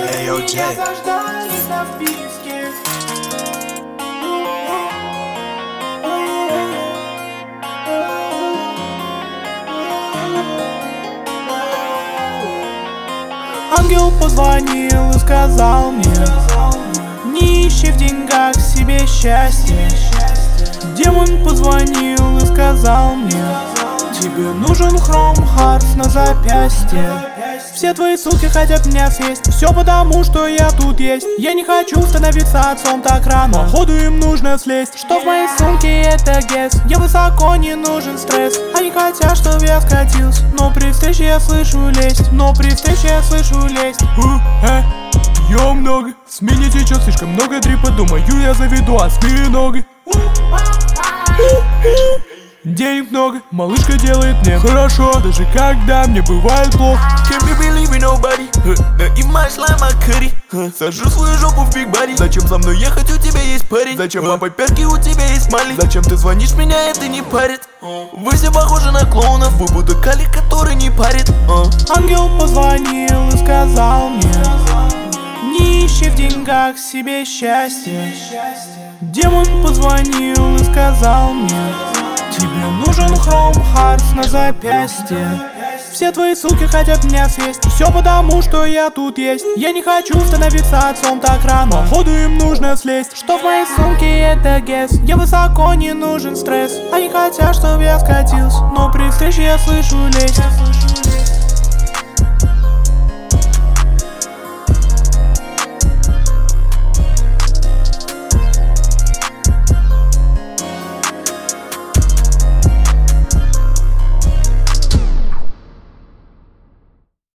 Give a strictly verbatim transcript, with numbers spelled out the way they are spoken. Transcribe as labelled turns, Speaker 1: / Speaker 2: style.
Speaker 1: Меня заждались на вписке. Ангел позвонил и сказал мне: не ищи в деньгах себе счастье. Демон позвонил и сказал мне: тебе нужен Chrome Hearts на запястье. Все твои суки хотят меня съесть. Все потому, что я тут есть. Я не хочу становиться отцом так рано. Походу им нужно слезть. Что в моей сумке это гес. Я высоко, не нужен стресс. Они хотят, чтобы я скатился. Но при встрече я слышу лезть. Но при встрече я слышу лезть. э, Ё много. С меня течет слишком много дрипа. Думаю, я заведу осьминога. Денег много, малышка делает мне хорошо, даже когда мне бывает плохо.
Speaker 2: Can't be believing nobody, huh. И my slime, my curry, huh. Сажу свою жопу в big body. Зачем за мной ехать, у тебя есть парень? Зачем huh. папа перки, у тебя есть мали? Зачем ты звонишь, меня это не парит? uh. Вы все похожи на клоунов, вы будто калик, который не парит. uh.
Speaker 1: Ангел позвонил и сказал мне: не ищи в деньгах себе счастье. Демон позвонил и сказал мне: тебе нужен Chrome Hearts на запястье. Все твои суки хотят меня съесть. Все потому, что я тут есть. Я не хочу становиться отцом так рано. Походу им нужно слезть. Что в моей сумке это гес. Я высоко, не нужен стресс. Они хотят, чтобы я скатился. Но при встрече я слышу лезть.